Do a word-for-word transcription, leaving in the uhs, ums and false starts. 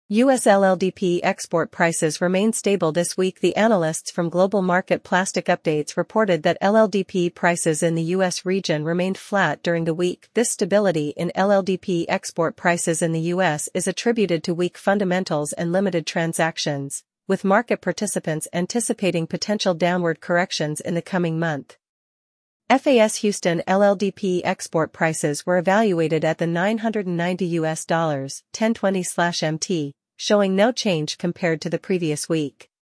U S L L D P export prices remained stable this week. The analysts from Global Market Plastic Updates reported that L L D P prices in the U S region remained flat during the week. This stability in L L D P export prices in the U S is attributed to weak fundamentals and limited transactions, with market participants anticipating potential downward corrections in the coming month. F A S Houston L L D P export prices were evaluated at the nine hundred ninety U S dollars ten twenty M T, showing no change compared to the previous week.